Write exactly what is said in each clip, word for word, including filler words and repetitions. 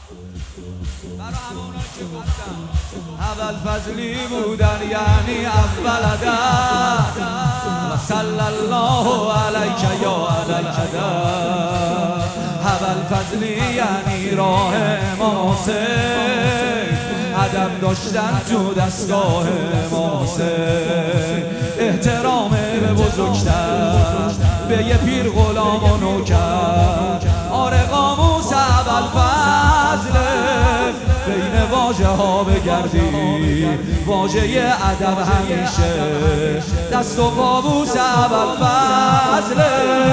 برای همونایی که گفتن اول فضلی بودن یعنی اول ادب و صلی الله علیک یا اهل الادب. اول فضلی یعنی راه امام حسین، ادب داشتن تو دستگاه امام حسین، احترام به بزرگتر، به یه پیر غلام و نوکر. آره قاموس اول فضله، بین واژه ها بگردی واژه ادب همیشه دست و قاموس اول فضله.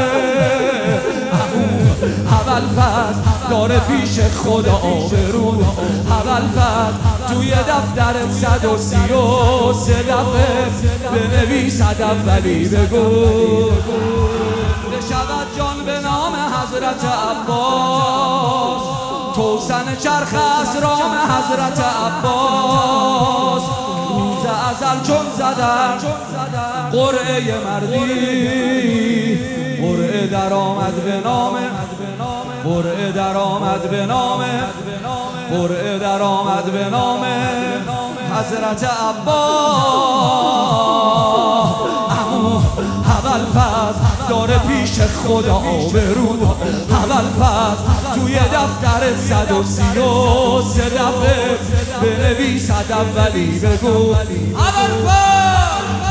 اول فضل داره پیش خدا آبرو، اول فضل توی دفتر صد و سی و سه دفعه بنویس ادب ولی بگو بشود جان به نام حضرت عباس، توسن چرخ از رام حضرت عباس. روز ازل چون زدن قرعه مردی، قرعه در آمد به نام، قرعه در آمد به نام، قرعه در آمد به نام حضرت عباس. اما اول فضل داره پیش خدا آبرو، اول فضل توی دفتر صد و سی و سه دفعه بنویس ادب ولی بگو اول فضل.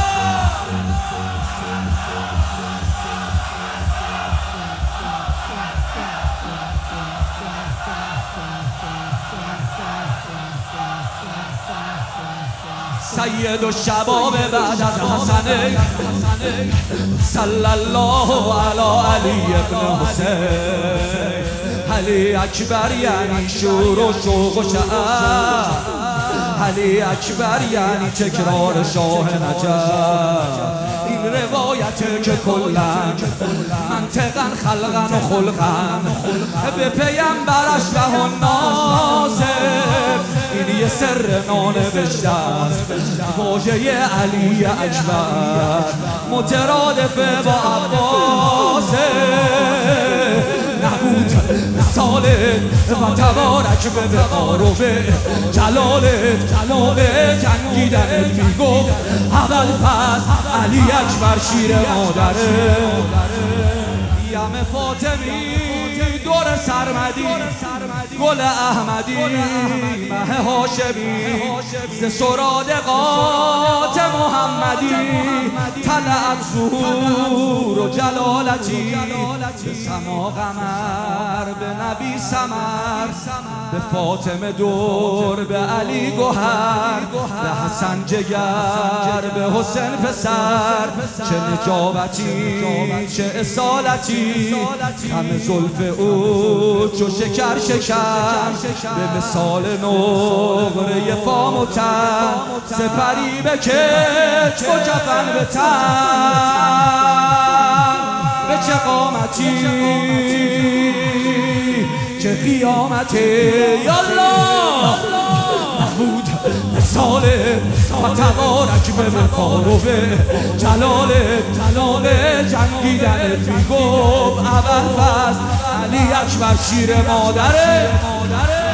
سید و شباب بعد از حسنه صلی الله علی علی ابن حسین. علی اکبر یعنی شور و شوق و شعر، علی اکبر یعنی تکرار شاه نجف. این روایته که کلن منطقن خلقن و خلقن به پیمبرش و ناصر. این یه سر نانوشته است، واژه علی اکبر مترادف با عباس. نبود مثالت و تبارک به بقار و به جلالت، جلال جنگیدنت میگفت اول فضل علی اکبر شیر مادره. یم فاطمی دور سرمدی، گل احمدی مه هاشمی، ز سرادقات محمدی طلعت ظهور و جلالتی. به سما قمر، به نبی سمر، به فاطمه دور، به علی گوهر، به حسن جگر، به حسین پسر. چه نجابتی چه اصالتی، همه زلف او چو شکر شکر. به مثال نقره فام و تن، سپری به کتف و کفن به تن. به چه قامتی چه قیامتی یالله. نبود مثالت و تبارک به وقار و به جلالت، جلال جنگیدنت میگفت اول فضل علی اکبر شیر مادره.